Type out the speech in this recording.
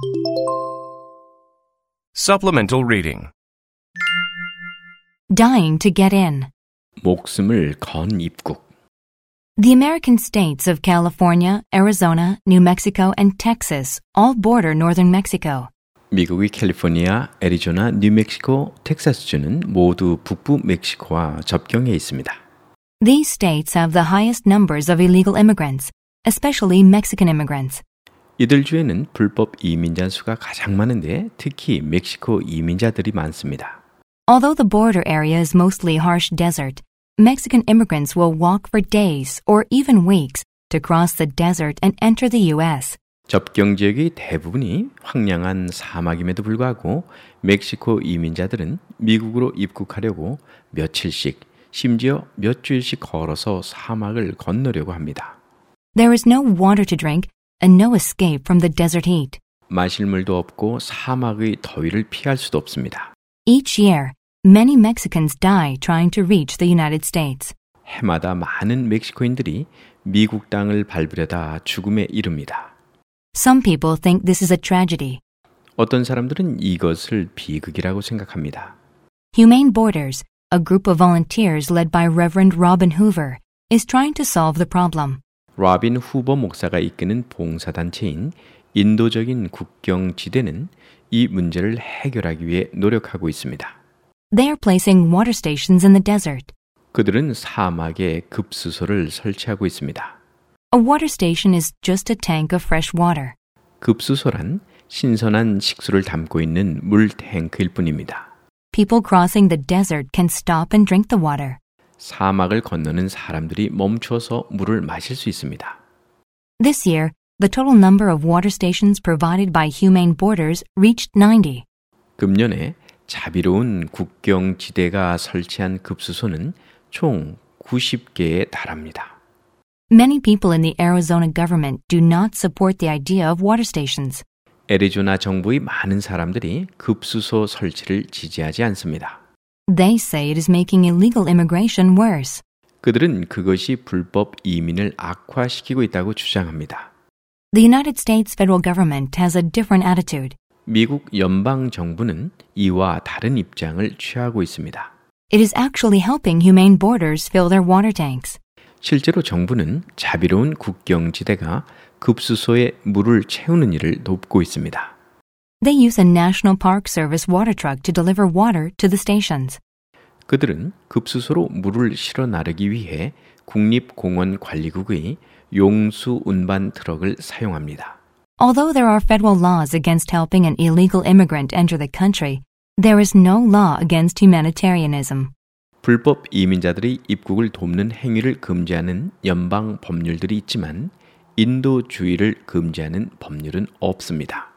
Supplemental reading. Dying to get in. 목숨을 건 입국. The American states of California, Arizona, New Mexico, and Texas all border northern Mexico. 미국의 캘리포니아, 애리조나, 뉴멕시코, 텍사스주는 모두 북부 멕시코와 접경해 있습니다. These states have the highest numbers of illegal immigrants, especially Mexican immigrants. 이들 주에는 불법 이민자 수가 가장 많은데 특히 멕시코 이민자들이 많습니다. Although the border area is mostly harsh desert, Mexican immigrants will walk for days or even weeks to cross the desert and enter the U.S. 접경 지역의 대부분이 황량한 사막임에도 불구하고 멕시코 이민자들은 미국으로 입국하려고 며칠씩, 심지어 몇 주일씩 걸어서 사막을 건너려고 합니다. There is no water to drink and no escape from the desert heat. 마실 물도 없고 사막의 더위를 피할 수도 없습니다. Each year, many Mexicans die trying to reach the United States. 해마다 많은 멕시코인들이 미국 땅을 밟으려다 죽음에 이릅니다. Some people think this is a tragedy. 어떤 사람들은 이것을 비극이라고 생각합니다. Humane Borders, a group of volunteers led by Reverend Robin Hoover, is trying to solve the problem. 로빈 후버 목사가 이끄는 봉사단체인 인도적인 국경지대는 이 문제를 해결하기 위해 노력하고 있습니다. They are placing water stations in the desert. 그들은 사막에 급수소를 설치하고 있습니다. A water station is just a tank of fresh water. 급수소란 신선한 식수를 담고 있는 물 탱크일 뿐입니다. People crossing the desert can stop and drink the water. 사막을 건너는 사람들이 멈추어서 물을 마실 수 있습니다. This year, the total number of water stations provided by Humane Borders reached 90. 금년에 자비로운 국경지대가 설치한 급수소는 총 90개에 달합니다. Many people in the Arizona government do not support the idea of water stations. 애리조나 정부의 많은 사람들이 급수소 설치를 지지하지 않습니다. They say it is making illegal immigration worse. 그들은 그것이 불법 이민을 악화시키고 있다고 주장합니다. The United States federal government has a different attitude. 미국 연방 정부는 이와 다른 입장을 취하고 있습니다. It is actually helping Humane Borders fill their water tanks. 실제로 정부는 자비로운 국경지대가 급수소에 물을 채우는 일을 돕고 있습니다. They use a National Park Service water truck to deliver water to the stations. 그들은 급수소로 물을 실어 나르기 위해 국립공원관리국의 용수 운반 트럭을 사용합니다. Although there are federal laws against helping an illegal immigrant enter the country, there is no law against humanitarianism. 불법 이민자들이 입국을 돕는 행위를 금지하는 연방 법률들이 있지만 인도주의를 금지하는 법률은 없습니다.